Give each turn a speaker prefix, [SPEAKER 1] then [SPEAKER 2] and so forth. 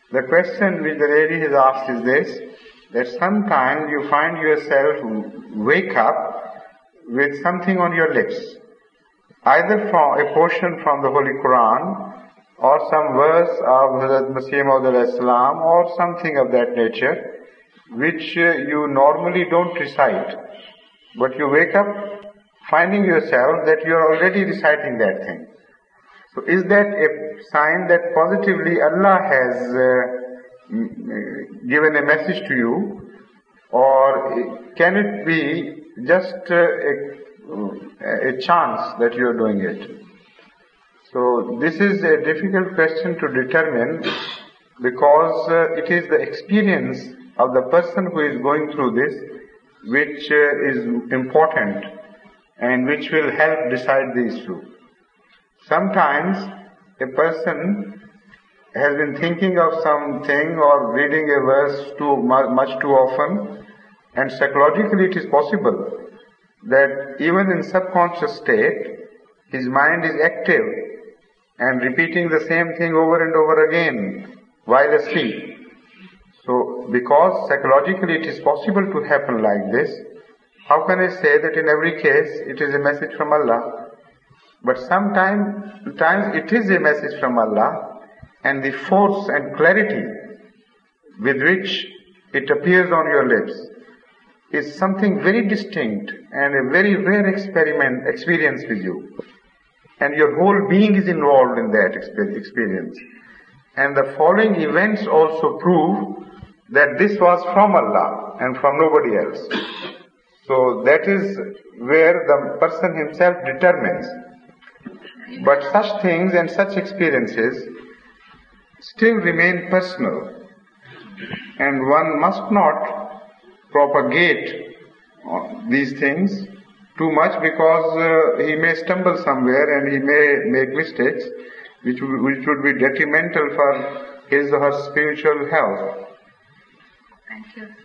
[SPEAKER 1] The question which the lady has asked is this, that sometimes you find yourself wake up with something on your lips, either from a portion from the Holy Quran, or some verse of Hazrat Masih Maud al-Islam, or something of that nature, which you normally don't recite. But you wake up finding yourself that you are already reciting that thing. So is that a sign that positively Allah has given a message to you, or can it be just a chance that you are doing it? So this is a difficult question to determine, because it is the experience of the person who is going through this which is important and which will help decide the issue. Sometimes a person has been thinking of something or reading a verse much too often, and psychologically it is possible that even in subconscious state his mind is active and repeating the same thing over and over again while asleep. So because psychologically it is possible to happen like this, how can I say that in every case it is a message from Allah? But sometimes it is a message from Allah, and the force and clarity with which it appears on your lips is something very distinct and a very rare experience with you. And your whole being is involved in that experience. And the following events also prove that this was from Allah and from nobody else. So that is where the person himself determines. But such things and such experiences still remain personal, and one must not propagate these things too much, because he may stumble somewhere and he may make mistakes which would be detrimental for his or her spiritual health.
[SPEAKER 2] Thank you.